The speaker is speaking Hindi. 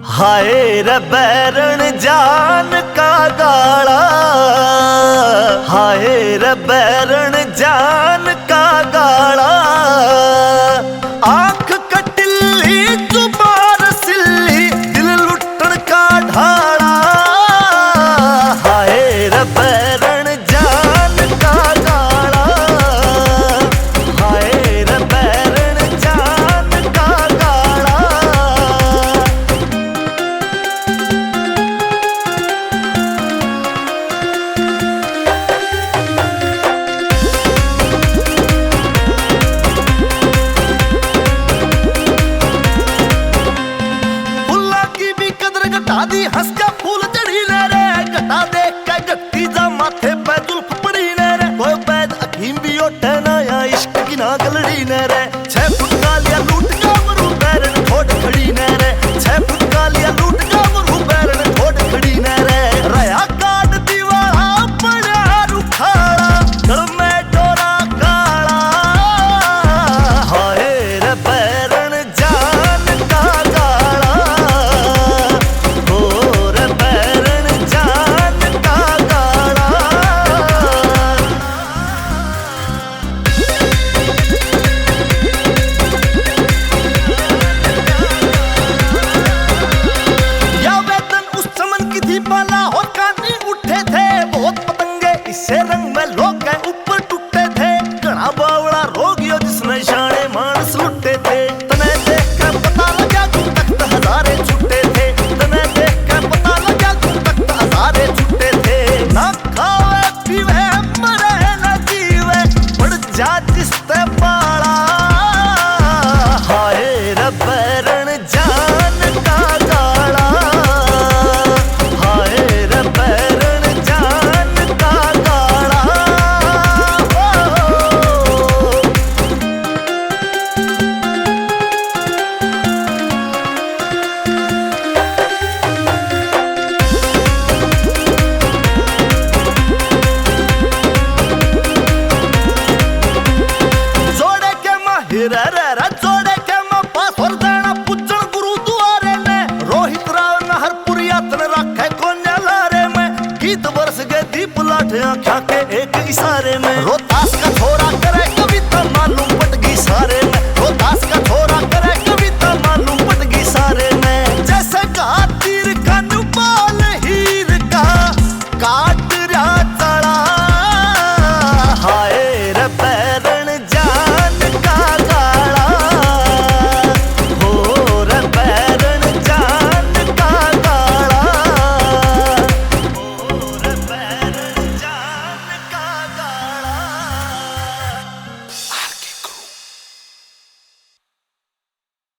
हाय रे बैरण जान का गाला, हाय रे बैरण जान का गाला। आंख कटिल्ली जुबान सिल्ली दिल लुटन का ढाला। हाय रे बैरण जान का गाला, हाय रे बैरण जान का गाला। घटा दी हंस का फूल चढ़ी ले रे, घटा देख के गट्टी जा माथे पे जुल्फ पड़ी ले रे। कोई बैद अफीम भी ओटे ना या इश्क की ना गलड़ी ने रे। 6 फुट का लिया लूट का मरू बैरन ठोड़ खड़ी ने रे। 6 फुट का लिया लूट का मरू बैरन ठोड़ खड़ी ने रे। रया काट दीवारा पड़ा रुखाड़ा, गल में डोरा काला। हाय रे बैरन जान का गाला, बाला और कानी उठे थे बहुत पतंगे, इससे रंग में लोग गए ऊपर टूटे थे। घना बावड़ा रोगियो जिसने शाने मानस लुटे थे। तने देख कर पता लगा तू तख्त हजारे छुट्टे थे। तने देख कर पता लगा तू तख्त हजारे छुट्टे थे। ना खावे पीवे मरे न जीवे, पड़ जा जिस